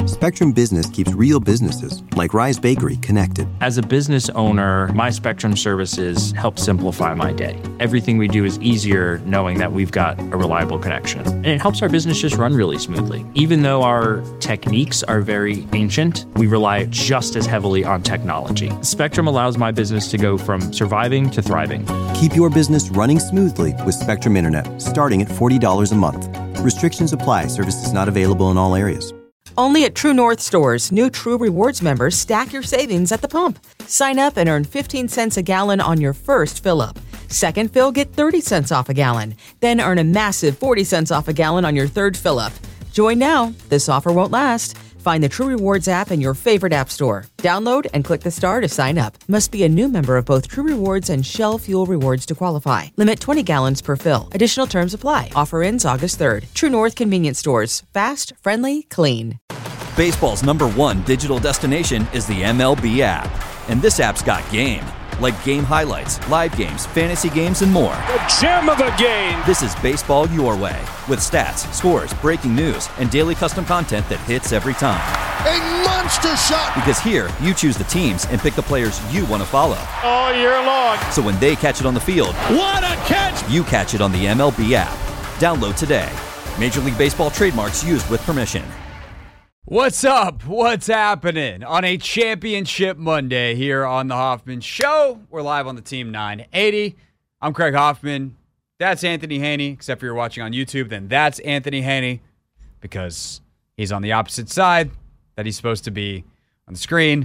Spectrum Business keeps real businesses, like Rise Bakery, connected. As a business owner, my Spectrum services help simplify my day. Everything we do is easier knowing that we've got a reliable connection. And it helps our business just run really smoothly. Even though our techniques are very ancient, we rely just as heavily on technology. Spectrum allows my business to go from surviving to thriving. Keep your business running smoothly with Spectrum Internet, starting at $40 a month. Restrictions apply. Services not available in all areas. Only at True North stores, new True Rewards members stack your savings at the pump. Sign up and earn 15 cents a gallon on your first fill-up. Second fill, get 30 cents off a gallon. Then earn a massive 40 cents off a gallon on your third fill-up. Join now. This offer won't last. Find the True Rewards app in your favorite app store. Download and click the star to sign up. Must be a new member of both True Rewards and Shell Fuel Rewards to qualify. Limit 20 gallons per fill. Additional terms apply. Offer ends August 3rd. True North Convenience Stores. Fast, friendly, clean. Baseball's #1 digital destination is the MLB app. And this app's got game. Like game highlights, live games, fantasy games, and more. The gem of the game! This is baseball your way. With stats, scores, breaking news, and daily custom content that hits every time. A monster shot! Because here, you choose the teams and pick the players you want to follow. All year long. So when they catch it on the field, what a catch! You catch it on the MLB app. Download today. Major League Baseball trademarks used with permission. What's up? What's happening on a championship Monday here on the Hoffman Show? We're live on the Team 980. I'm Craig Hoffman. That's Anthony Haney. Except for you're watching on YouTube, then that's Anthony Haney because he's on the opposite side that he's supposed to be on the screen.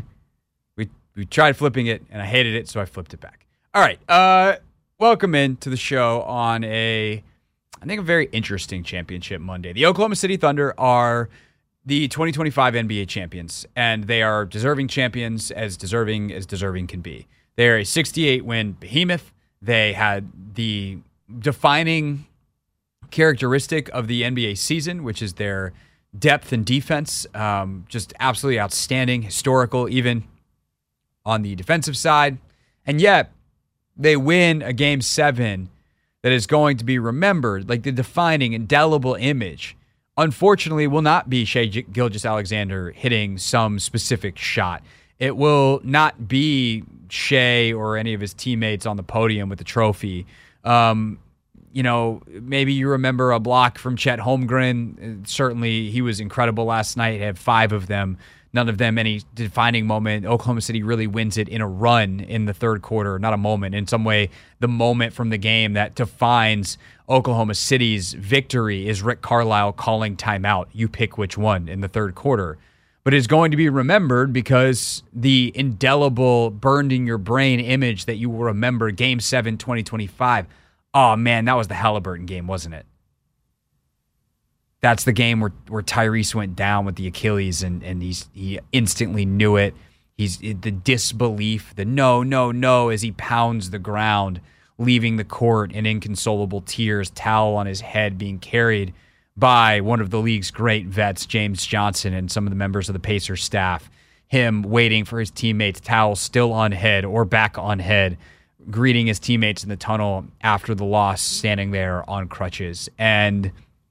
We tried flipping it, and I hated it, so I flipped it back. All right. Welcome in to the show on I think a very interesting championship Monday. The Oklahoma City Thunder are the 2025 NBA champions, and they are deserving champions, as deserving can be. They're a 68-win behemoth. They had the defining characteristic of the NBA season, which is their depth and defense. Just absolutely outstanding, historical, even on the defensive side. And yet, they win a Game 7 that is going to be remembered, like the defining, indelible image. Unfortunately, will not be Shai Gilgeous-Alexander hitting some specific shot. It will not be Shai or any of his teammates on the podium with the trophy. Maybe you remember a block from Chet Holmgren. Certainly, he was incredible last night. He had 5 of them. None of them any defining moment. Oklahoma City really wins it in a run in the third quarter, not a moment. In some way, the moment from the game that defines Oklahoma City's victory is Rick Carlisle calling timeout. You pick which one in the third quarter. But it's going to be remembered because the indelible, burned in your brain image that you will remember, Game 7, 2025. Oh, man, that was the Halliburton game, wasn't it? That's the game where Tyrese went down with the Achilles and he instantly knew it. He's the disbelief, the no, as he pounds the ground, leaving the court in inconsolable tears, towel on his head, being carried by one of the league's great vets, James Johnson, and some of the members of the Pacers staff. Him waiting for his teammates, towel still on head or back on head, greeting his teammates in the tunnel after the loss, standing there on crutches. And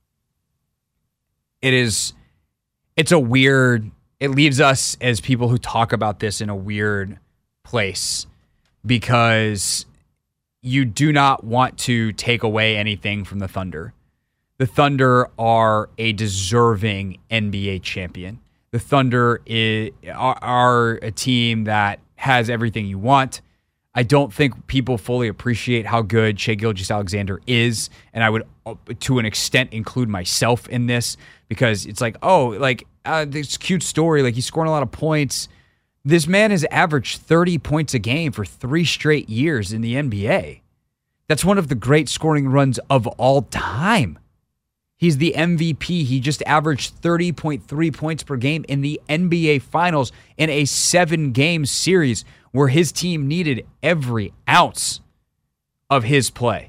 it leaves us as people who talk about this in a weird place because you do not want to take away anything from the Thunder. The Thunder are a deserving NBA champion. The Thunder are a team that has everything you want. I don't think people fully appreciate how good Shai Gilgeous-Alexander is, and I would, to an extent, include myself in this because it's like, this cute story, like he's scoring a lot of points. This man has averaged 30 points a game for 3 straight years in the NBA. That's one of the great scoring runs of all time. He's the MVP. He just averaged 30.3 points per game in the NBA Finals in a 7-game series where his team needed every ounce of his play.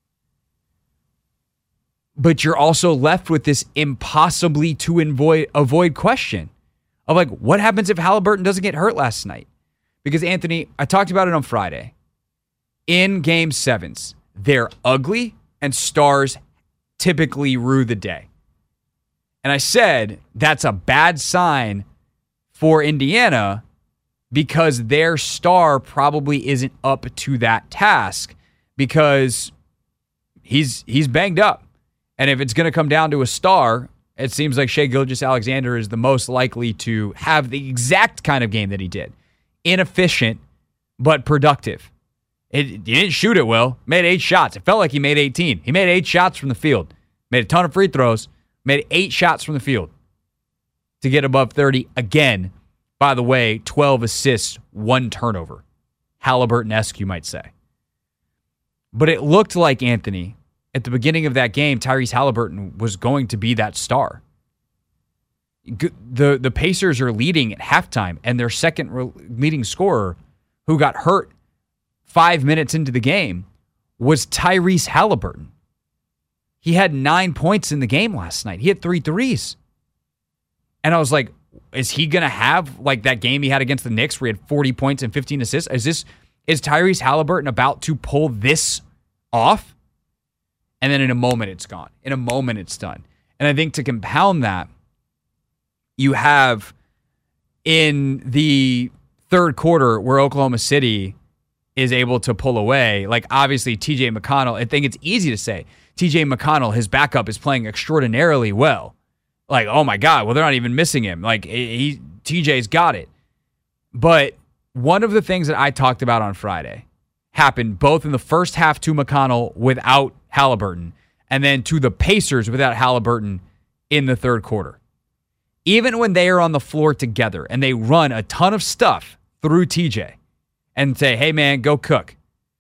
But you're also left with this impossibly to avoid question of like, what happens if Halliburton doesn't get hurt last night? Because, Anthony, I talked about it on Friday. In Game 7s, they're ugly and stars typically rue the day. And I said that's a bad sign for Indiana because their star probably isn't up to that task because he's banged up. And if it's going to come down to a star, it seems like Shai Gilgeous-Alexander is the most likely to have the exact kind of game that he did. Inefficient, but productive. He didn't shoot it well. Made 8 shots. It felt like he made 18. He made 8 shots from the field. Made a ton of free throws. Made 8 shots from the field to get above 30 again. By the way, 12 assists, 1 turnover. Halliburton-esque, you might say. But it looked like, Anthony, at the beginning of that game, Tyrese Halliburton was going to be that star. The Pacers are leading at halftime, and their second leading scorer, who got hurt 5 minutes into the game, was Tyrese Halliburton. He had 9 points in the game last night. He had 3 threes. And I was like, is he going to have like that game he had against the Knicks where he had 40 points and 15 assists? Is Tyrese Halliburton about to pull this off? And then in a moment, it's gone. In a moment, it's done. And I think to compound that, you have in the third quarter where Oklahoma City is able to pull away, like obviously TJ McConnell, I think it's easy to say, TJ McConnell, his backup, is playing extraordinarily well. Like, oh my God, well, they're not even missing him. Like, TJ's got it. But one of the things that I talked about on Friday happened both in the first half to McConnell without Halliburton and then to the Pacers without Halliburton in the third quarter. Even when they are on the floor together and they run a ton of stuff through TJ and say, hey, man, go cook.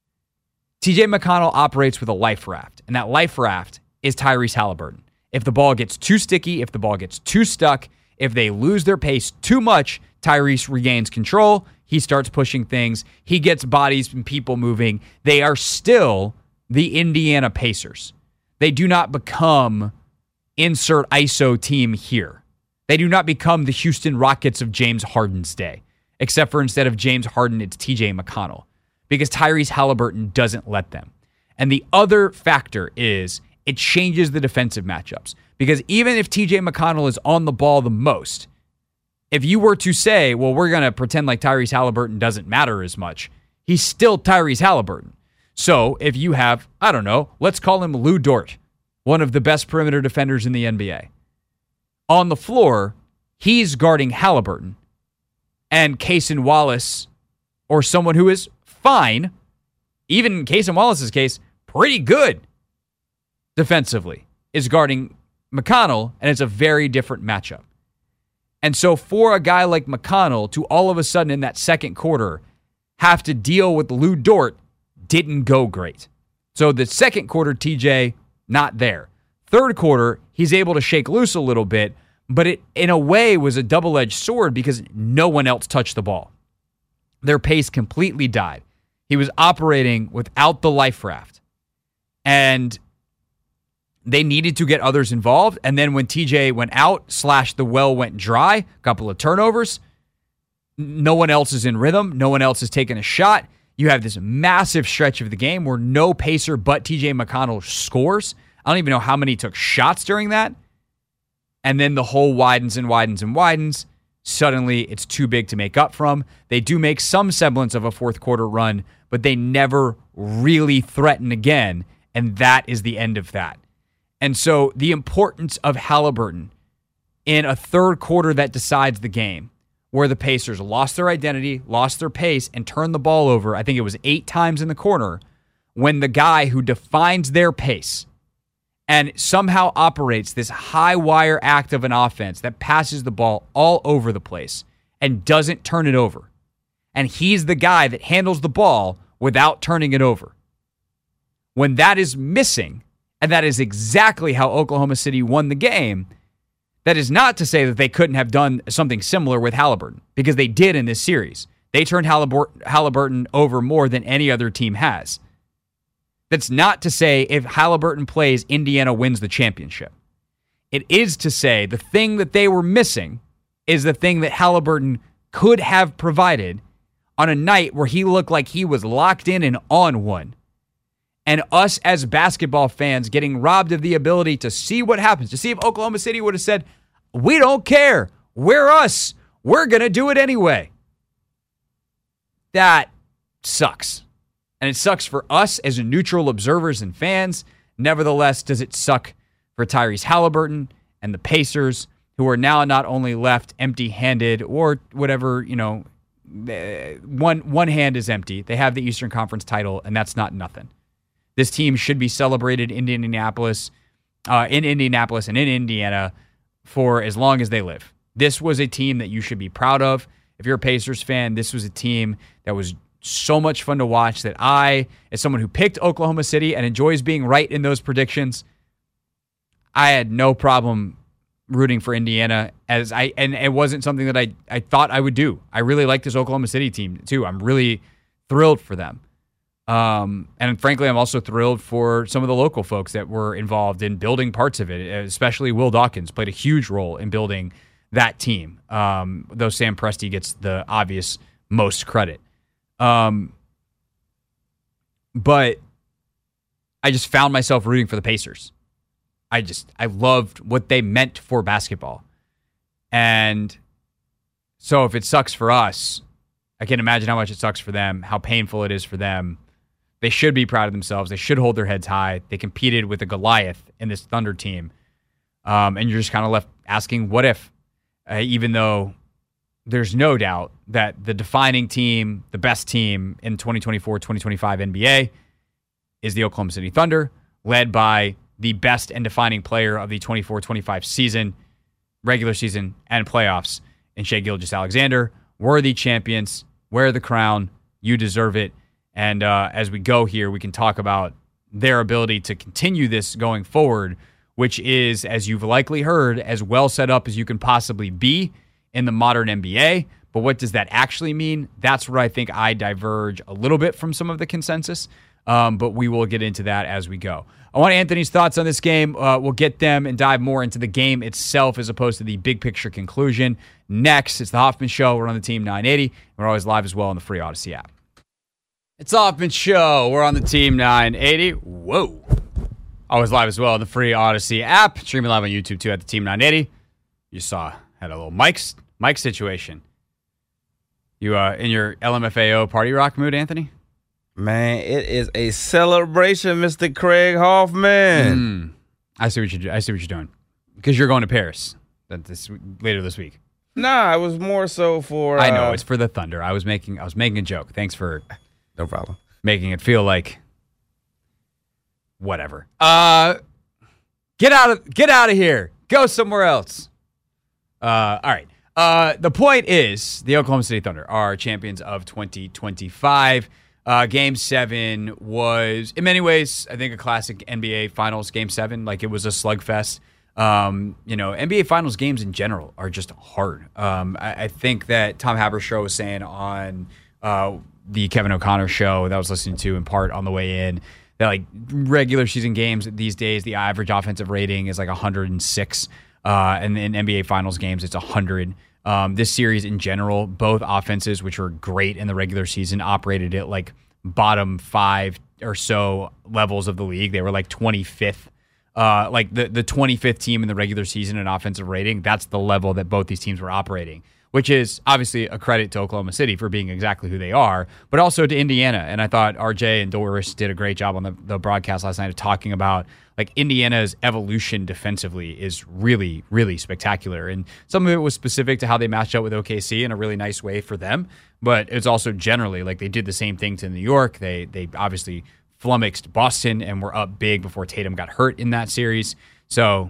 TJ McConnell operates with a life raft, and that life raft is Tyrese Halliburton. If the ball gets too sticky, if the ball gets too stuck, if they lose their pace too much, Tyrese regains control. He starts pushing things. He gets bodies and people moving. They are still the Indiana Pacers. They do not become insert ISO team here. They do not become the Houston Rockets of James Harden's day, except for instead of James Harden, it's TJ McConnell, because Tyrese Halliburton doesn't let them. And the other factor is it changes the defensive matchups, because even if TJ McConnell is on the ball the most, if you were to say, well, we're going to pretend like Tyrese Halliburton doesn't matter as much, he's still Tyrese Halliburton. So if you have, I don't know, let's call him Lou Dort, one of the best perimeter defenders in the NBA. On the floor, he's guarding Halliburton, and Cason Wallace, or someone who is fine, even in Cason Wallace's case, pretty good defensively, is guarding McConnell, and it's a very different matchup. And so for a guy like McConnell to all of a sudden in that second quarter have to deal with Lou Dort didn't go great. So the second quarter, TJ, not there. Third quarter, he's able to shake loose a little bit, but it, in a way, was a double-edged sword because no one else touched the ball. Their pace completely died. He was operating without the life raft. And they needed to get others involved. And then when TJ went out, / the well went dry, a couple of turnovers, no one else is in rhythm. No one else is taking a shot. You have this massive stretch of the game where no Pacer but TJ McConnell scores. I don't even know how many took shots during that. And then the hole widens and widens and widens. Suddenly, it's too big to make up from. They do make some semblance of a fourth quarter run, but they never really threaten again, and that is the end of that. And so the importance of Halliburton in a third quarter that decides the game, where the Pacers lost their identity, lost their pace, and turned the ball over, I think it was 8 times in the corner, when the guy who defines their pace and somehow operates this high-wire act of an offense that passes the ball all over the place and doesn't turn it over. And he's the guy that handles the ball without turning it over. When that is missing, and that is exactly how Oklahoma City won the game, that is not to say that they couldn't have done something similar with Halliburton, because they did in this series. They turned Halliburton over more than any other team has. That's not to say if Halliburton plays, Indiana wins the championship. It is to say the thing that they were missing is the thing that Halliburton could have provided on a night where he looked like he was locked in and on one. and us as basketball fans getting robbed of the ability to see what happens, to see if Oklahoma City would have said, we don't care. We're us. We're going to do it anyway. That sucks. And it sucks for us as neutral observers and fans. Nevertheless, does it suck for Tyrese Halliburton and the Pacers, who are now not only left empty-handed or whatever, one hand is empty. They have the Eastern Conference title, and that's not nothing. This team should be celebrated in Indianapolis and in Indiana for as long as they live. This was a team that you should be proud of. If you're a Pacers fan, this was a team that was so much fun to watch that I, as someone who picked Oklahoma City and enjoys being right in those predictions, I had no problem rooting for Indiana, and it wasn't something that I thought I would do. I really like this Oklahoma City team too. I'm really thrilled for them. And frankly, I'm also thrilled for some of the local folks that were involved in building parts of it, especially Will Dawkins played a huge role in building that team, though Sam Presti gets the obvious most credit. But I just found myself rooting for the Pacers. I loved what they meant for basketball. And so if it sucks for us, I can imagine how much it sucks for them, how painful it is for them. They should be proud of themselves. They should hold their heads high. They competed with a Goliath in this Thunder team. And you're just kind of left asking, what if? Even though there's no doubt that the defining team, the best team in 2024-2025 NBA is the Oklahoma City Thunder, led by the best and defining player of the 24-25 season, regular season, and playoffs in Shai Gilgeous-Alexander. Worthy champions. Wear the crown. You deserve it. And as we go here, we can talk about their ability to continue this going forward, which is, as you've likely heard, as well set up as you can possibly be in the modern NBA. But what does that actually mean? That's where I think I diverge a little bit from some of the consensus. But we will get into that as we go. I want Anthony's thoughts on this game. We'll get them and dive more into the game itself as opposed to the big picture conclusion. Next, it's the Hoffman Show. We're on the Team 980. We're always live as well on the free Odyssey app. It's the Hoffman Show. We're on the Team 980. Whoa. Always live as well on the free Odyssey app. Streaming live on YouTube too at the Team 980. You saw, had a little mic situation. You in your LMFAO party rock mood, Anthony? Man, it is a celebration, Mr. Craig Hoffman. I see what you're doing. Because you're going to Paris later this week. Nah, it was more so for. I know it's for the Thunder. I was making a joke. Thanks for no problem making it feel like whatever. Get out of here. Go somewhere else. All right. The point is the Oklahoma City Thunder are champions of 2025. Game 7 was, in many ways, I think a classic NBA Finals Game 7. Like, it was a slugfest. NBA Finals games in general are just hard. I think that Tom Haberstroh was saying on the Kevin O'Connor show that I was listening to in part on the way in, that like regular season games these days, the average offensive rating is like 106. And in NBA Finals games, it's 100. This series in general, both offenses, which were great in the regular season, operated at like bottom 5 or so levels of the league. They were like 25th, like the 25th team in the regular season in offensive rating. That's the level that both these teams were operating, which is obviously a credit to Oklahoma City for being exactly who they are, but also to Indiana. And I thought RJ and Doris did a great job on the broadcast last night of talking about like Indiana's evolution defensively is really, really spectacular. And some of it was specific to how they matched up with OKC in a really nice way for them. But it's also generally like they did the same thing to New York. They obviously flummoxed Boston and were up big before Tatum got hurt in that series. So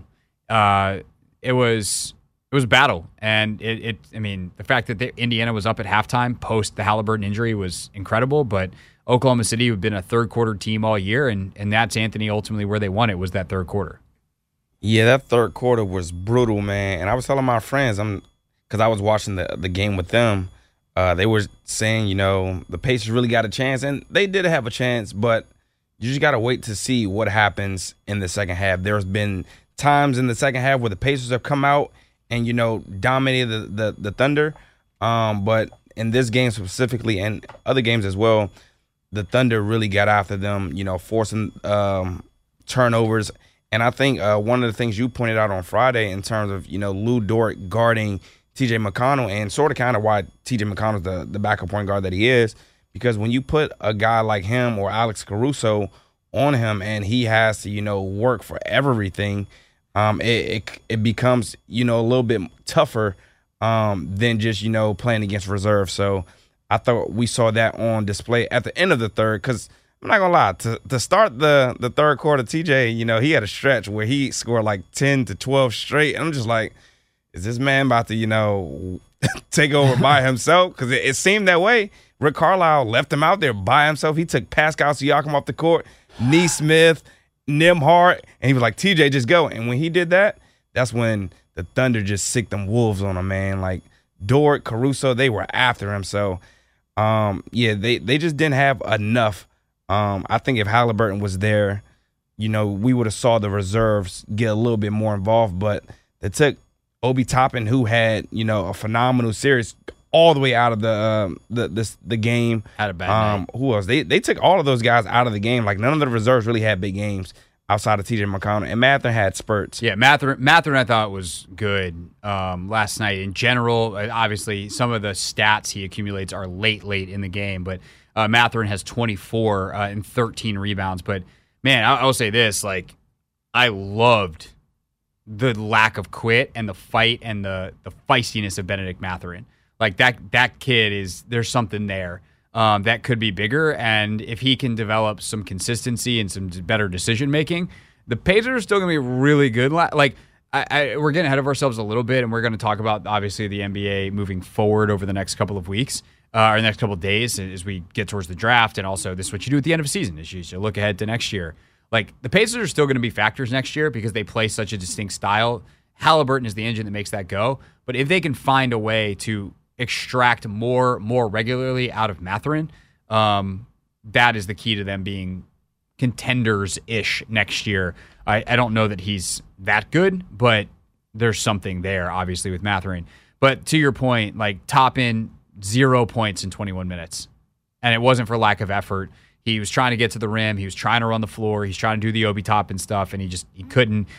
it was a battle. And the fact that Indiana was up at halftime post the Halliburton injury was incredible. But Oklahoma City have been a third quarter team all year, and that's, Anthony, ultimately where they won it was that third quarter. Yeah, that third quarter was brutal, man. And I was telling my friends, because I was watching the game with them, they were saying, the Pacers really got a chance, and they did have a chance, but you just got to wait to see what happens in the second half. There's been times in the second half where the Pacers have come out and, dominated the Thunder, but in this game specifically and other games as well, the Thunder really got after them, forcing turnovers. And I think one of the things you pointed out on Friday in terms of, Lou Dort guarding T.J. McConnell, and sort of kind of why T.J. McConnell's the backup point guard that he is, because when you put a guy like him or Alex Caruso on him and he has to, work for everything, it becomes, a little bit tougher than just, playing against reserve. So I thought we saw that on display at the end of the third, because I'm not going to lie, to start the third quarter, TJ, he had a stretch where he scored like 10 to 12 straight. And I'm just like, is this man about to, take over by himself? Because it seemed that way. Rick Carlisle left him out there by himself. He took Pascal Siakam off the court, Nesmith, Nembhard, and he was like, TJ, just go. And when he did that, that's when the Thunder just sicked them wolves on him, man. Like Dort, Caruso, they were after him. So, they just didn't have enough. I think if Halliburton was there, we would have saw the reserves get a little bit more involved. But they took Obi Toppin, who had, a phenomenal series, all the way out of the game. Had a bad night. Who else? They took all of those guys out of the game. Like, none of the reserves really had big games outside of T.J. McConnell. And Mathurin had spurts. Yeah, Mathurin I thought was good last night. In general, obviously, some of the stats he accumulates are late in the game. But Mathurin has 24 and 13 rebounds. But, man, I will say this. Like, I loved the lack of quit and the fight and the feistiness of Benedict Mathurin. Like, that kid there's something there that could be bigger. And if he can develop some consistency and some better decision-making, the Pacers are still going to be really good. Like, we're getting ahead of ourselves a little bit, and we're going to talk about, obviously, the NBA moving forward over the next couple of weeks or the next couple of days as we get towards the draft. And also, this is what you do at the end of the season, is you look ahead to next year. Like, the Pacers are still going to be factors next year because they play such a distinct style. Halliburton is the engine that makes that go. But if they can find a way to extract more regularly out of Mathurin, that is the key to them being contenders-ish next year. I don't know that he's that good, but there's something there, obviously, with Mathurin. But to your point, like, Toppin, 0 points in 21 minutes. And it wasn't for lack of effort. He was trying to get to the rim. He was trying to run the floor. He's trying to do the Obi Toppin stuff, and he couldn't.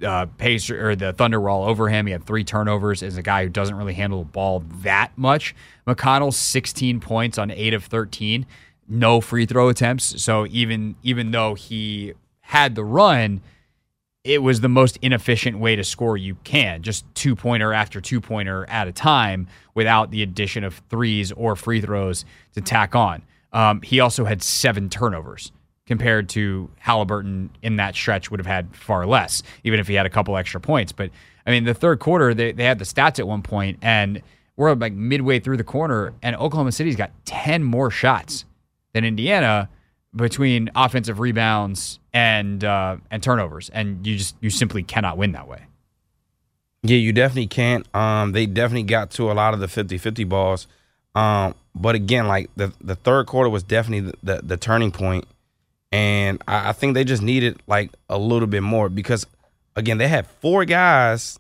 The Thunder were all over him. He had 3 turnovers as a guy who doesn't really handle the ball that much. McConnell, 16 points on 8 of 13. No free throw attempts. So even though he had the run, it was the most inefficient way to score you can. Just 2-pointer after 2-pointer at a time without the addition of threes or free throws to tack on. He also had 7 turnovers compared to Halliburton in that stretch would have had far less, even if he had a couple extra points. But, I mean, the third quarter, they had the stats at one point, and we're like midway through the quarter, and Oklahoma City's got 10 more shots than Indiana between offensive rebounds and turnovers, and you simply cannot win that way. Yeah, you definitely can't. They definitely got to a lot of the 50-50 balls. But again, like the third quarter was definitely the turning point. And I think they just needed like a little bit more because, again, they had 4 guys.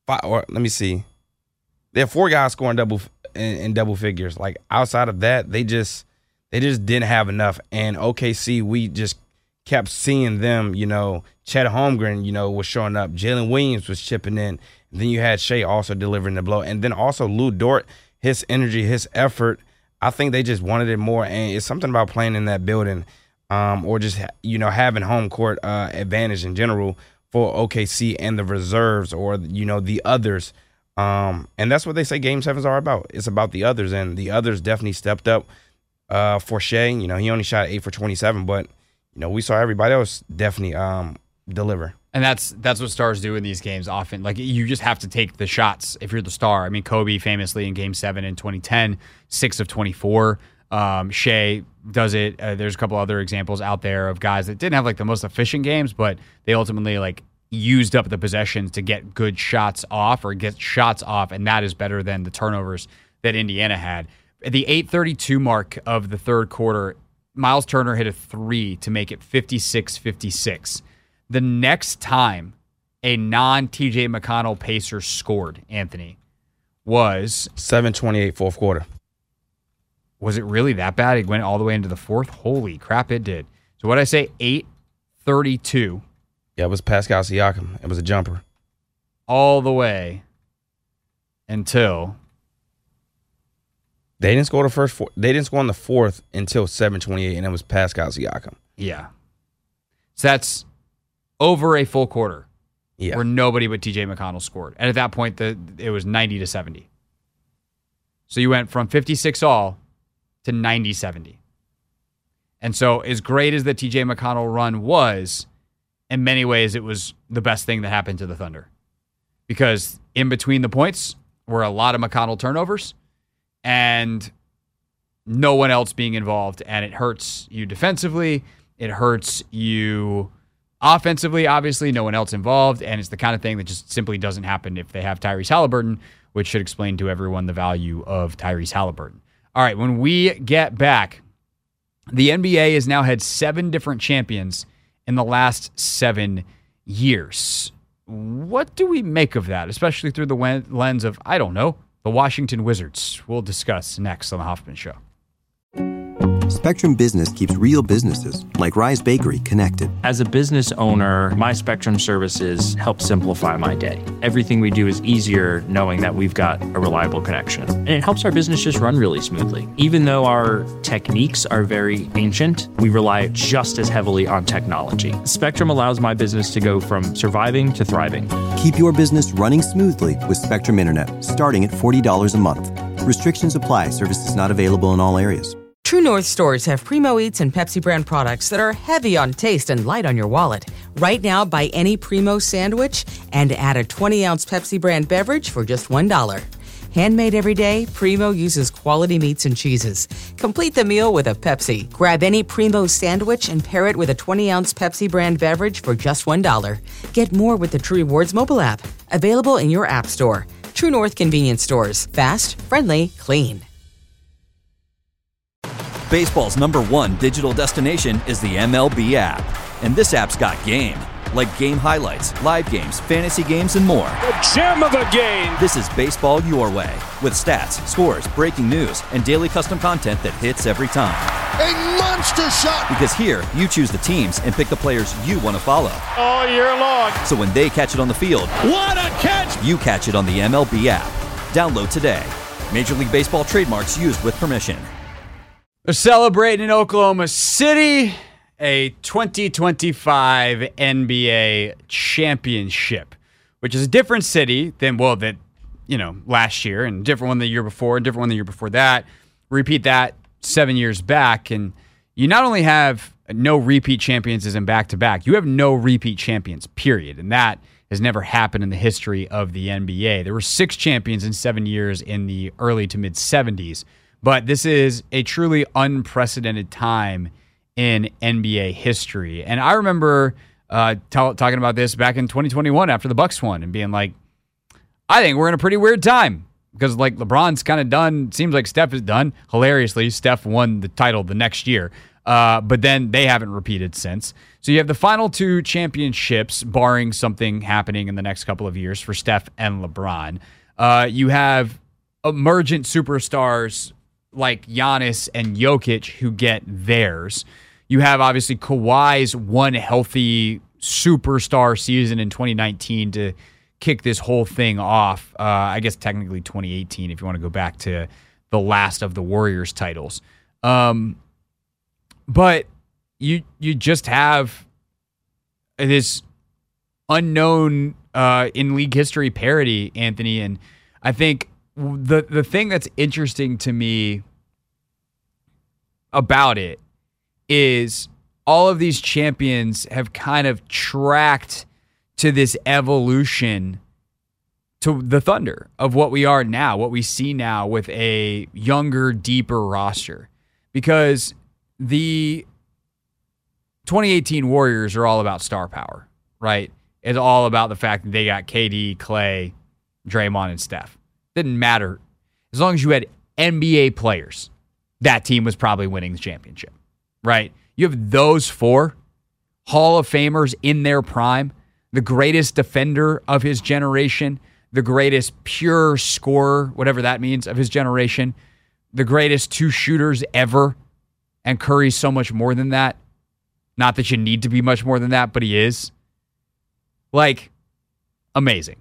They had 4 guys scoring in double figures. Like outside of that, they just didn't have enough. And OKC, we just kept seeing them. Chet Holmgren, was showing up. Jalen Williams was chipping in. And then you had Shea also delivering the blow, and then also Lou Dort, his energy, his effort. I think they just wanted it more, and it's something about playing in that building. Or just, having home court advantage in general for OKC and the reserves or, the others. And that's what they say Game 7s are about. It's about the others, and the others definitely stepped up for Shea. He only shot 8 for 27, but, we saw everybody else definitely deliver. And that's what stars do in these games often. Like, you just have to take the shots if you're the star. I mean, Kobe famously in Game 7 in 2010, 6 of 24. Shea does it. There's a couple other examples out there of guys that didn't have like the most efficient games, but they ultimately like used up the possessions to get good shots off or get shots off, and that is better than the turnovers that Indiana had. At the 8:32 mark of the third quarter, Miles Turner hit a 3 to make it 56-56. The next time a non-TJ McConnell Pacer scored, Anthony, was 7:28 fourth quarter. Was it really that bad? It went all the way into the fourth? Holy crap, it did. So what did I say? 8:32. Yeah, it was Pascal Siakam. It was a jumper. All the way until... They didn't score the first four. They didn't score on the fourth until 7:28, and it was Pascal Siakam. Yeah. So that's over a full quarter Yeah. where nobody but TJ McConnell scored. And at that point, it was 90-70. So you went from 56-all to 90-70. And so as great as the TJ McConnell run was, in many ways, it was the best thing that happened to the Thunder. Because in between the points were a lot of McConnell turnovers and no one else being involved. And it hurts you defensively. It hurts you offensively, obviously. No one else involved. And it's the kind of thing that just simply doesn't happen if they have Tyrese Halliburton, which should explain to everyone the value of Tyrese Halliburton. All right, when we get back, the NBA has now had 7 different champions in the last 7 years. What do we make of that, especially through the lens of, I don't know, the Washington Wizards? We'll discuss next on The Hoffman Show. Spectrum Business keeps real businesses, like Rise Bakery, connected. As a business owner, my Spectrum services help simplify my day. Everything we do is easier knowing that we've got a reliable connection. And it helps our business just run really smoothly. Even though our techniques are very ancient, we rely just as heavily on technology. Spectrum allows my business to go from surviving to thriving. Keep your business running smoothly with Spectrum Internet, starting at $40 a month. Restrictions apply. Services not available in all areas. True North stores have Primo Eats and Pepsi brand products that are heavy on taste and light on your wallet. Right now, buy any Primo sandwich and add a 20-ounce Pepsi brand beverage for just $1. Handmade every day, Primo uses quality meats and cheeses. Complete the meal with a Pepsi. Grab any Primo sandwich and pair it with a 20-ounce Pepsi brand beverage for just $1. Get more with the True Rewards mobile app. Available in your app store. True North convenience stores. Fast, friendly, clean. Baseball's #1 digital destination is the MLB app. And this app's got game. Like game highlights, live games, fantasy games, and more. The gem of the game. This is baseball your way. With stats, scores, breaking news, and daily custom content that hits every time. A monster shot. Because here, you choose the teams and pick the players you want to follow. All year long. So when they catch it on the field, What a catch. you catch it on the MLB app. Download today. Major League Baseball trademarks used with permission. They're celebrating in Oklahoma City a 2025 NBA championship, which is a different city than, last year, and different one the year before, and different one the year before that. Repeat that 7 years back, and you not only have no repeat champions as in back-to-back, you have no repeat champions, period, and that has never happened in the history of the NBA. There were 6 champions in 7 years in the early to mid-'70s. But this is a truly unprecedented time in NBA history. And I remember talking about this back in 2021 after the Bucks won and being like, I think we're in a pretty weird time because like LeBron's kind of done. Seems like Steph is done. Hilariously, Steph won the title the next year. But then they haven't repeated since. So you have the final 2 championships, barring something happening in the next couple of years for Steph and LeBron. You have emergent superstars like Giannis and Jokic who get theirs. You have obviously Kawhi's one healthy superstar season in 2019 to kick this whole thing off. I guess technically 2018 if you want to go back to the last of the Warriors titles. But you just have this unknown in league history parity, Anthony, and I think the thing that's interesting to me about it is all of these champions have kind of tracked to this evolution to the Thunder of what we are now, what we see now with a younger, deeper roster. Because the 2018 Warriors are all about star power, right? It's all about the fact that they got KD, Klay, Draymond, and Steph. Didn't matter. As long as you had NBA players, that team was probably winning the championship, right? You have those 4 Hall of Famers in their prime, the greatest defender of his generation, the greatest pure scorer, whatever that means, of his generation, the greatest two shooters ever, and Curry's so much more than that. Not that you need to be much more than that, but he is. Like, amazing.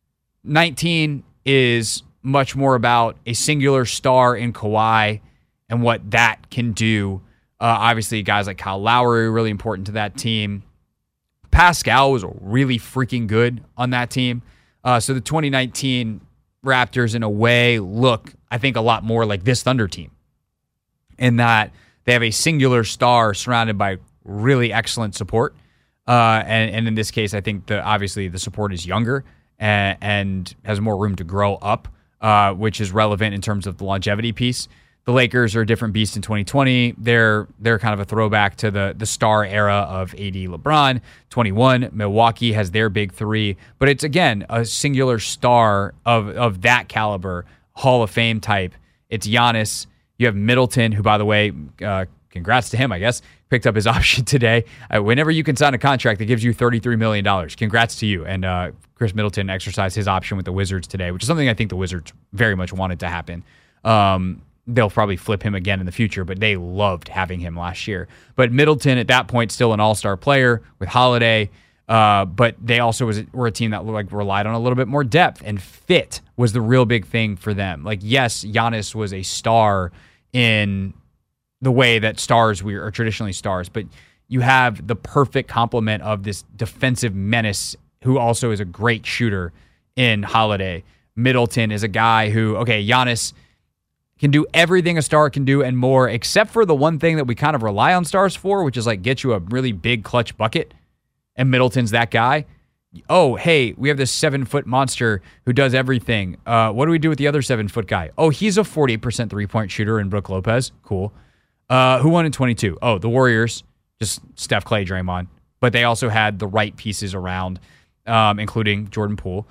19 is much more about a singular star in Kawhi and what that can do. Obviously, guys like Kyle Lowry are really important to that team. Pascal was really freaking good on that team. So the 2019 Raptors, in a way, look, I think, a lot more like this Thunder team in that they have a singular star surrounded by really excellent support. And in this case, I think obviously the support is younger and has more room to grow up, which is relevant in terms of the longevity piece. The Lakers are a different beast in 2020. They're kind of a throwback to the star era of AD, LeBron. 21, Milwaukee has their big three, but it's, again, a singular star of that caliber, Hall of Fame type. It's Giannis. You have Middleton, who, by the way, congrats to him, I guess, picked up his option today. Whenever you can sign a contract that gives you $33 million, congrats to you. And Chris Middleton exercised his option with the Wizards today, which is something I think the Wizards very much wanted to happen. They'll probably flip him again in the future, but they loved having him last year. But Middleton, at that point, still an all-star player with Holiday, but they also were a team that relied on a little bit more depth, and fit was the real big thing for them. Like, yes, Giannis was a star in the way that stars are traditionally stars, but you have the perfect complement of this defensive menace who also is a great shooter in Holiday. Middleton is a guy who, okay, Giannis can do everything a star can do and more, except for the one thing that we kind of rely on stars for, which is like get you a really big clutch bucket. And Middleton's that guy. Oh, hey, we have this 7-foot monster who does everything. What do we do with the other 7-foot guy? Oh, he's a 48% three-point shooter in Brook Lopez. Cool. Who won in 22? Oh, the Warriors. Just Steph, Clay, Draymond. But they also had the right pieces around, including Jordan Poole.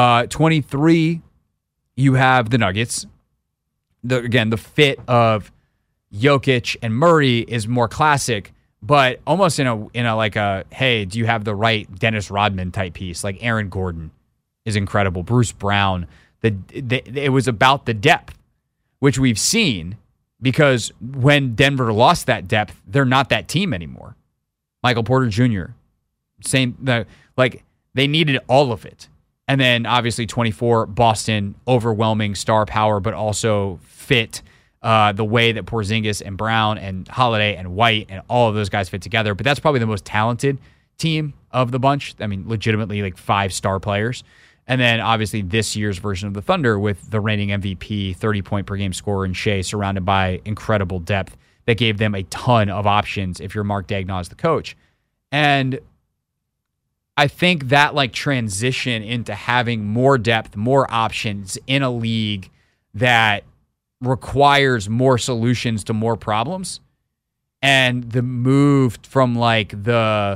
23, you have the Nuggets. The fit of Jokic and Murray is more classic, but almost in a hey, do you have the right Dennis Rodman type piece? Like Aaron Gordon is incredible. Bruce Brown. It was about the depth, which we've seen, because when Denver lost that depth, they're not that team anymore. Michael Porter Jr. They needed all of it. And then, obviously, 24, Boston, overwhelming star power, but also fit the way that Porzingis and Brown and Holiday and White and all of those guys fit together. But that's probably the most talented team of the bunch. I mean, legitimately, like 5 star players. And then, obviously, this year's version of the Thunder with the reigning MVP, 30-point-per-game scorer in Shea, surrounded by incredible depth that gave them a ton of options if you're Mark Daigneault as the coach. And I think that transition into having more depth, more options in a league that requires more solutions to more problems, and the move from the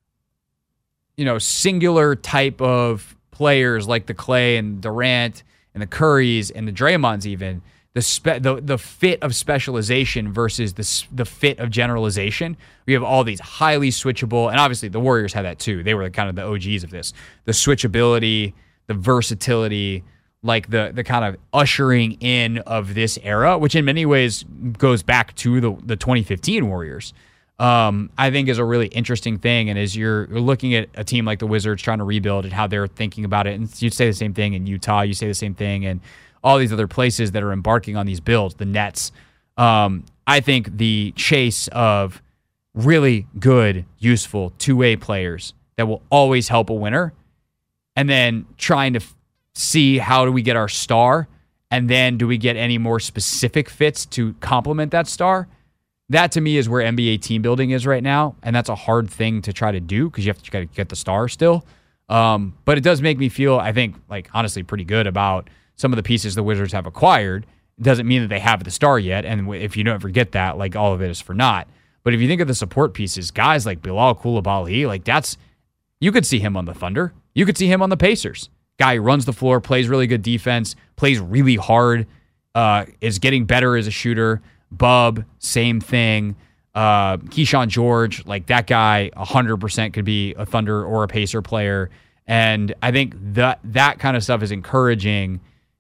singular type of players like the Clay and Durant and the Currys and the Draymonds, even the fit of specialization versus the fit of generalization. We have all these highly switchable, and obviously the Warriors had that too. They were kind of the OGs of this. The switchability, the versatility, the kind of ushering in of this era, which in many ways goes back to the 2015 Warriors. I think is a really interesting thing. And as you're looking at a team like the Wizards trying to rebuild and how they're thinking about it, and you say the same thing in Utah, you say the same thing in all these other places that are embarking on these builds, the Nets. I think the chase of really good, useful two-way players that will always help a winner, and then trying to see how do we get our star, and then do we get any more specific fits to complement that star. That, to me, is where NBA team building is right now, and that's a hard thing to try to do because you have to get the star still. But it does make me feel, I think, honestly pretty good about some of the pieces the Wizards have acquired. It doesn't mean that they have the star yet, and if you don't forget that, all of it is for naught. But if you think of the support pieces, guys like Bilal Coulibaly, you could see him on the Thunder. You could see him on the Pacers. Guy who runs the floor, plays really good defense, plays really hard, is getting better as a shooter. Bub, same thing. Keyshawn George, that guy 100% could be a Thunder or a Pacer player. And I think that kind of stuff is encouraging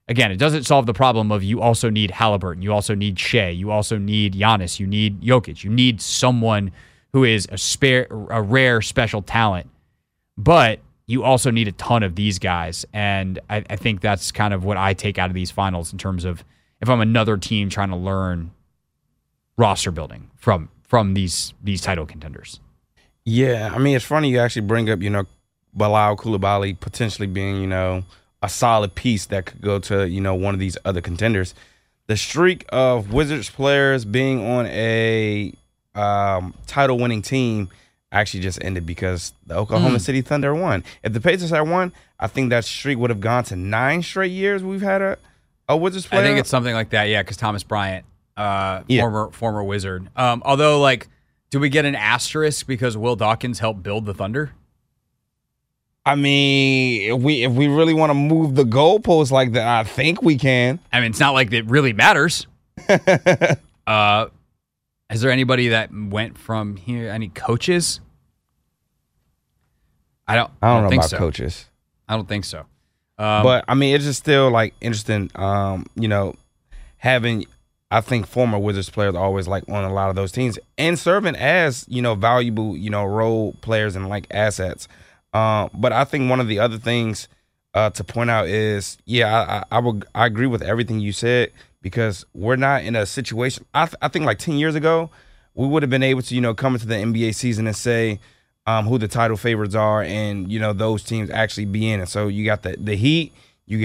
again, it doesn't solve the problem of you also need Halliburton, you also need Shea, you also need Giannis, you need Jokic, you need someone who is a rare special talent. But you also need a ton of these guys, and I think that's kind of what I take out of these finals in terms of if I'm another team trying to learn roster building from these title contenders. Yeah, I mean, it's funny you actually bring up, Bilal Coulibaly potentially being, a solid piece that could go to, one of these other contenders. The streak of Wizards players being on a title-winning team actually just ended because the Oklahoma City Thunder won. If the Pacers had won, I think that streak would have gone to 9 straight years we've had a Wizards player. I think it's something like that, yeah, because Thomas Bryant, former Wizard. Although, do we get an asterisk because Will Dawkins helped build the Thunder? I mean, if we really want to move the goalposts like that, I think we can. I mean, it's not like it really matters. Is there anybody that went from here? Any coaches? I don't know think about so. Coaches. I don't think so. But I mean, it's just still interesting. Having I think former Wizards players always on a lot of those teams and serving as valuable role players and assets. But I think one of the other things to point out is I agree with everything you said. Because we're not in a situation. I think 10 years ago, we would have been able to come into the NBA season and say who the title favorites are, and those teams actually be in it. So you got the Heat, with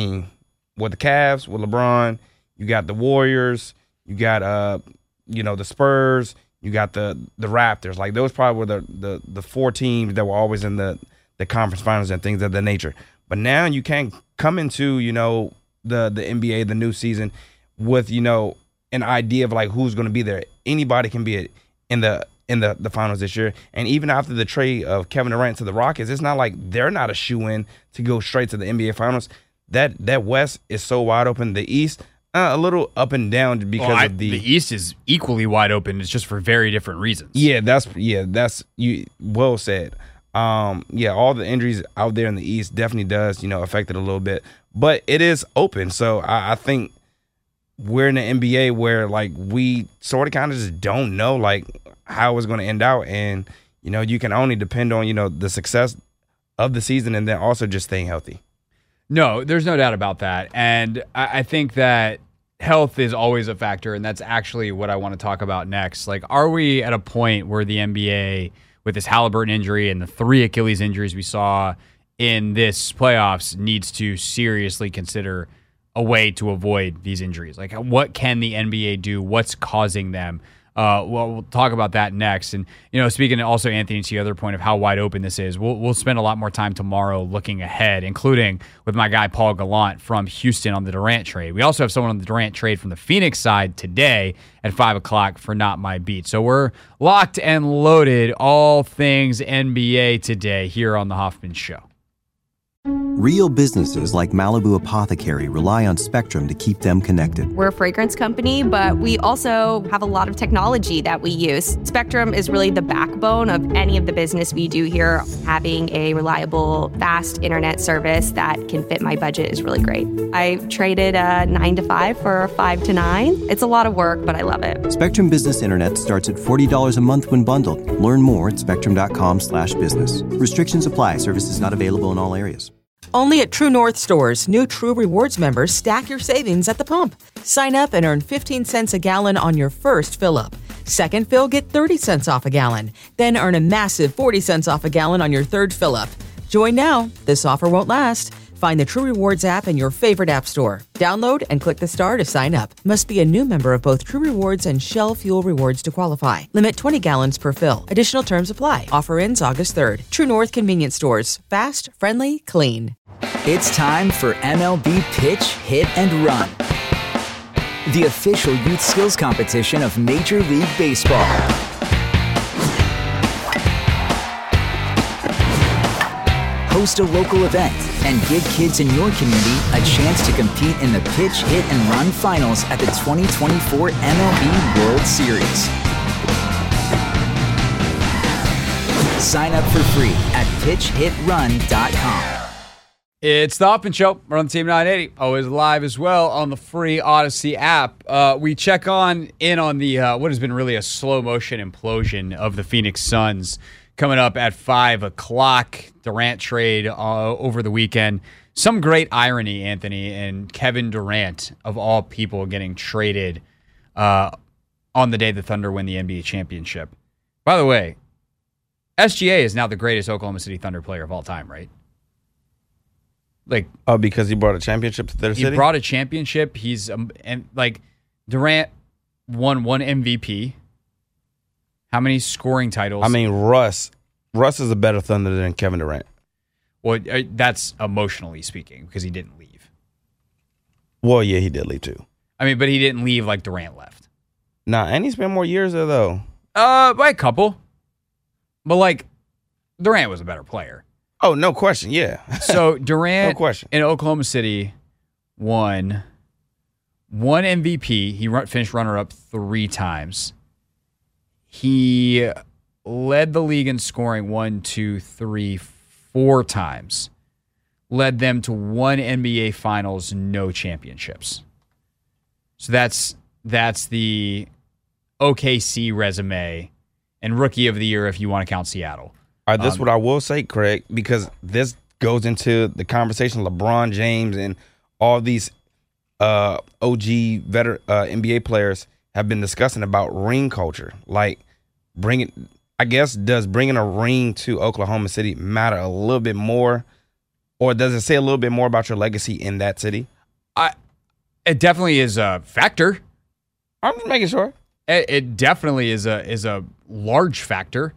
the Cavs, with LeBron, you got the Warriors, you got the Spurs, you got the Raptors. Those probably were the 4 teams that were always in the conference finals and things of that nature. But now you can't come into the NBA, the new season, with an idea of who's going to be there. Anybody can be in the finals this year, and even after the trade of Kevin Durant to the Rockets, it's not like they're not a shoe-in to go straight to the NBA finals. That West is so wide open. The East a little up and down because of the East is equally wide open. It's just for very different reasons. That's you well said. All the injuries out there in the East definitely does affect it a little bit. But it is open, so I think we're in the NBA where we sort of kind of just don't know how it's going to end out, and you can only depend on the success of the season and then also just staying healthy. No, there's no doubt about that, and I think that health is always a factor, and that's actually what I want to talk about next. Are we at a point where the NBA, with this Halliburton injury and the 3 Achilles injuries we saw in this playoffs, needs to seriously consider a way to avoid these injuries? What can the NBA do? What's causing them? We'll talk about that next. And, speaking also, Anthony, to the other point of how wide open this is, we'll spend a lot more time tomorrow looking ahead, including with my guy Paul Gallant from Houston on the Durant trade. We also have someone on the Durant trade from the Phoenix side today at 5 o'clock for Not My Beat. So we're locked and loaded, all things NBA today here on the Hoffman Show. Real businesses like Malibu Apothecary rely on Spectrum to keep them connected. We're a fragrance company, but we also have a lot of technology that we use. Spectrum is really the backbone of any of the business we do here. Having a reliable, fast internet service that can fit my budget is really great. I traded a 9 to 5 for a 5 to 9. It's a lot of work, but I love it. Spectrum Business Internet starts at $40 a month when bundled. Learn more at spectrum.com/business. Restrictions apply. Services not available in all areas. Only at True North stores, new True Rewards members stack your savings at the pump. Sign up and earn 15 cents a gallon on your first fill-up. Second fill, get 30 cents off a gallon. Then earn a massive 40 cents off a gallon on your third fill-up. Join now. This offer won't last. Find the True Rewards app in your favorite app store. Download and click the star to sign up. Must be a new member of both True Rewards and Shell Fuel Rewards to qualify. Limit 20 gallons per fill. Additional terms apply. Offer ends August 3rd. True North Convenience Stores. Fast, friendly, clean. It's time for MLB Pitch, Hit, and Run, the official youth skills competition of Major League Baseball. Host a local event and give kids in your community a chance to compete in the Pitch, Hit, and Run finals at the 2024 MLB World Series. Sign up for free at pitchhitrun.com. It's the Hoffman Show. We're on Team 980. Always live as well on the free Odyssey app. We check in on the what has been really a slow motion implosion of the Phoenix Suns coming up at 5 o'clock. Durant trade over the weekend. Some great irony, Anthony, and Kevin Durant, of all people, getting traded on the day the Thunder win the NBA championship. By the way, SGA is now the greatest Oklahoma City Thunder player of all time, right? Like, because he brought a championship to their city? He brought a championship. He's Durant won one MVP. How many scoring titles? I mean, Russ is a better Thunder than Kevin Durant. Well, that's emotionally speaking because he didn't leave. Well, yeah, he did leave too. I mean, but he didn't leave like Durant left. Nah, and he spent more years there though. By a couple. But like, Durant was a better player. Oh, no question, yeah. So Durant no question. In Oklahoma City won one MVP. He finished runner-up 3 times. He led the league in scoring 4 times. Led them to 1 NBA Finals, no championships. So that's the OKC resume and Rookie of the Year if you want to count Seattle. All right, this is what I will say, Craig, because this goes into the conversation LeBron James and all these OG veteran NBA players have been discussing about ring culture. Like, does bringing a ring to Oklahoma City matter a little bit more? Or does it say a little bit more about your legacy in that city? It definitely is a factor. I'm just making sure. It definitely is a large factor.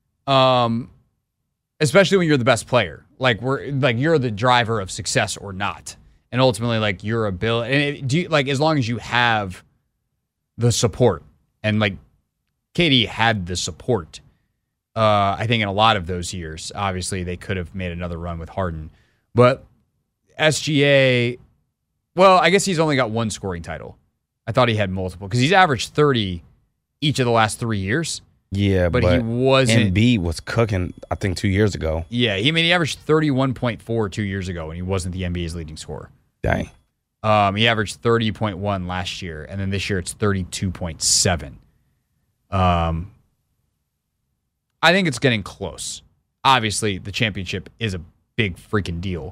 Especially when you're the best player, you're the driver of success or not, and ultimately like your ability. And as long as you have the support, and like KD had the support, I think in a lot of those years, obviously they could have made another run with Harden, but SGA, well, I guess he's only got 1 scoring title. I thought he had multiple because he's averaged 30 each of the last 3 years. Yeah, but he wasn't. Embiid was cooking, I think, 2 years ago. Yeah, he averaged 31.4 2 years ago, and he wasn't the NBA's leading scorer. Dang. He averaged 30.1 last year, and then this year it's 32.7. I think it's getting close. Obviously, the championship is a big freaking deal.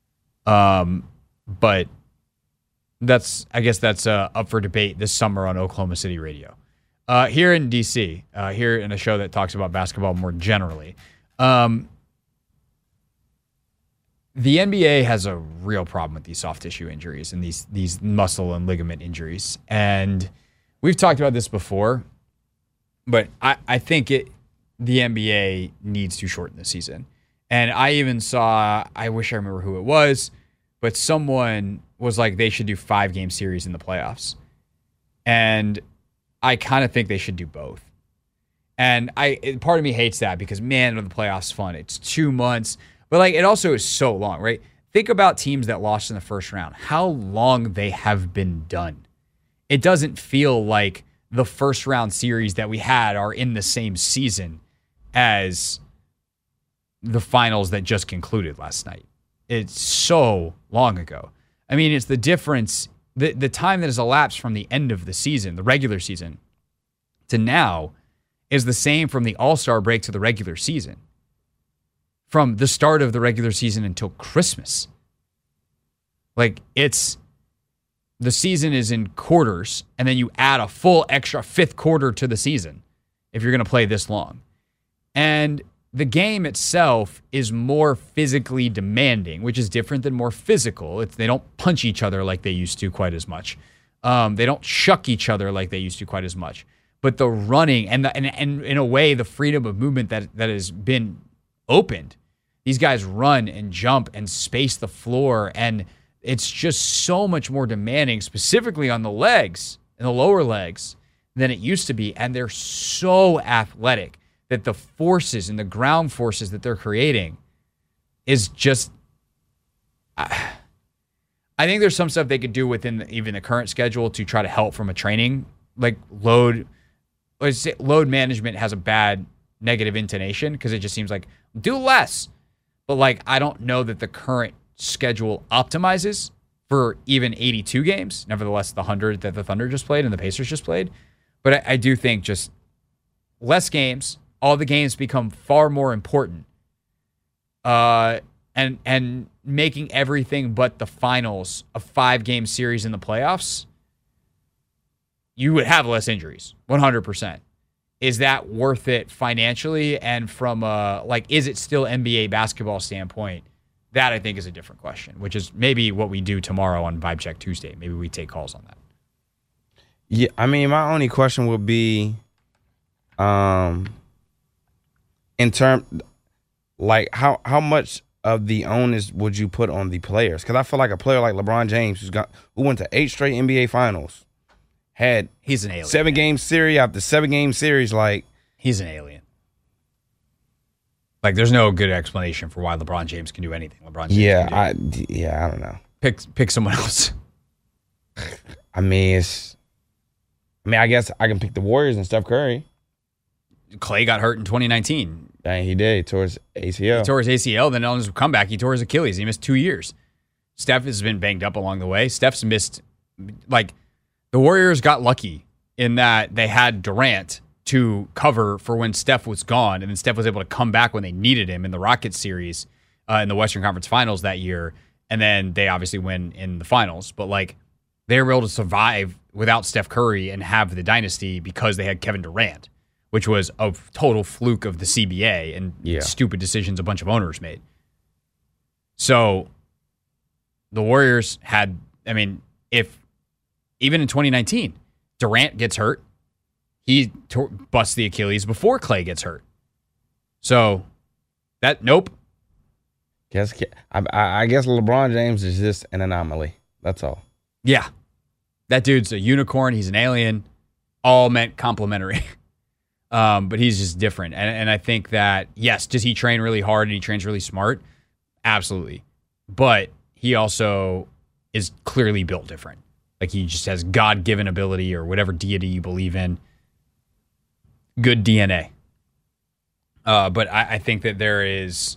But I guess that's up for debate this summer on Oklahoma City radio. Here in D.C., here in a show that talks about basketball more generally, the NBA has a real problem with these soft tissue injuries and these muscle and ligament injuries. And we've talked about this before, but I think the NBA needs to shorten the season. And I even saw, I wish I remember who it was, but someone was like they should do 5-game series in the playoffs. And I kind of think they should do both. And part of me hates that because, man, are the playoffs fun. It's 2 months. But like it also is so long, right? Think about teams that lost in the first round, how long they have been done. It doesn't feel like the first round series that we had are in the same season as the finals that just concluded last night. It's so long ago. I mean, it's the difference. The time that has elapsed from the end of the season, the regular season, to now is the same from the All-Star break to the regular season. From the start of the regular season until Christmas. Like, the season is in quarters, and then you add a full extra 5th quarter to the season if you're going to play this long. And the game itself is more physically demanding, which is different than more physical. They don't punch each other like they used to quite as much. They don't shuck each other like they used to quite as much. But the running and in a way, the freedom of movement that has been opened. These guys run and jump and space the floor, and it's just so much more demanding, specifically on the legs and the lower legs, than it used to be. And they're so athletic that the forces and the ground forces that they're creating is just, I think there's some stuff they could do within even the current schedule to try to help from a training, like load management has a bad negative intonation because it just seems like do less. But like, I don't know that the current schedule optimizes for even 82 games, nevertheless the 100 that the Thunder just played and the Pacers just played. But I do think just less games, all the games become far more important. And making everything but the finals a 5-game series in the playoffs, you would have less injuries, 100%. Is that worth it financially? And from is it still NBA basketball standpoint? That I think is a different question, which is maybe what we do tomorrow on Vibe Check Tuesday. Maybe we take calls on that. Yeah, I mean, my only question would be, in term, like how much of the onus would you put on the players? Because I feel like a player like LeBron James, who went to 8 straight NBA Finals, he's an alien. 7-game series after 7-game series, like he's an alien. Like, there's no good explanation for why LeBron James can do anything. LeBron James I don't know. Pick someone else. I guess I can pick the Warriors and Steph Curry. Clay got hurt in 2019. Dang, he did. He tore his ACL. He tore his ACL, then on his comeback, he tore his Achilles. He missed 2 years. Steph has been banged up along the way. Steph's missed, the Warriors got lucky in that they had Durant to cover for when Steph was gone, and then Steph was able to come back when they needed him in the Rockets series in the Western Conference Finals that year, and then they obviously win in the finals. But, they were able to survive without Steph Curry and have the dynasty because they had Kevin Durant, which was a total fluke of the CBA and stupid decisions a bunch of owners made. So the Warriors had, if even in 2019, Durant gets hurt, he busts the Achilles before Clay gets hurt. So nope. I guess LeBron James is just an anomaly. That's all. Yeah. That dude's a unicorn. He's an alien. All meant complimentary. But he's just different. And I think that, yes, does he train really hard and he trains really smart? Absolutely. But he also is clearly built different. Like, he just has God-given ability or whatever deity you believe in. Good DNA. But I think that there is...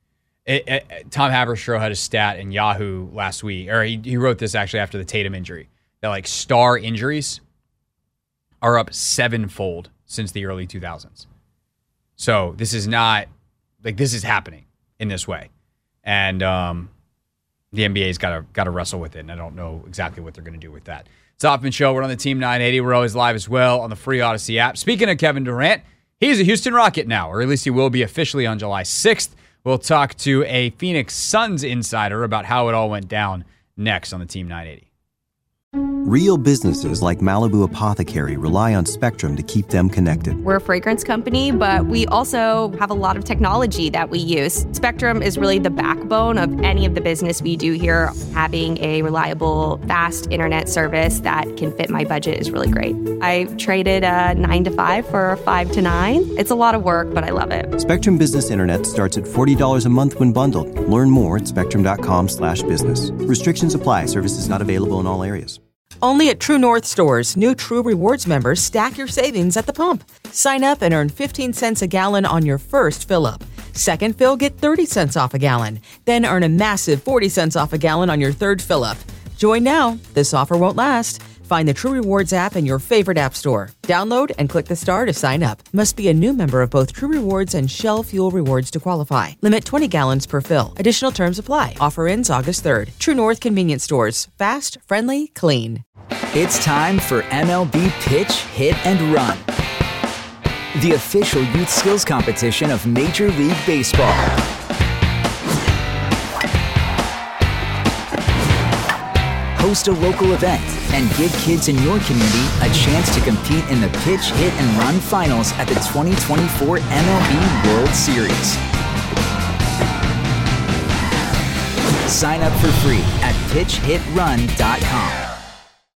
Tom Haberstroh had a stat in Yahoo last week, or he wrote this actually after the Tatum injury, that star injuries are up 7-fold since the early 2000s. So this is not, this is happening in this way. And the NBA's got to wrestle with it, and I don't know exactly what they're going to do with that. It's the Hoffman Show. We're on the Team 980. We're always live as well on the free Odyssey app. Speaking of Kevin Durant, he's a Houston Rocket now, or at least he will be officially on July 6th. We'll talk to a Phoenix Suns insider about how it all went down next on the Team 980. Real businesses like Malibu Apothecary rely on Spectrum to keep them connected. We're a fragrance company, but we also have a lot of technology that we use. Spectrum is really the backbone of any of the business we do here. Having a reliable, fast internet service that can fit my budget is really great. I traded a 9 to 5 for a 5 to 9. It's a lot of work, but I love it. Spectrum Business Internet starts at $40 a month when bundled. Learn more at spectrum.com/business. Restrictions apply. Services not available in all areas. Only at True North stores, new True Rewards members stack your savings at the pump. Sign up and earn 15 cents a gallon on your first fill-up. Second fill, get 30 cents off a gallon. Then earn a massive 40 cents off a gallon on your third fill-up. Join now. This offer won't last. Find the True Rewards app in your favorite app store. Download and click the star to sign up. Must be a new member of both True Rewards and Shell Fuel Rewards to qualify. Limit 20 gallons per fill. Additional terms apply. Offer ends August 3rd. True North Convenience Stores. Fast, friendly, clean. It's time for MLB Pitch, Hit, and Run, the official youth skills competition of Major League Baseball. Host a local event and give kids in your community a chance to compete in the Pitch, Hit, and Run finals at the 2024 MLB World Series. Sign up for free at pitchhitrun.com.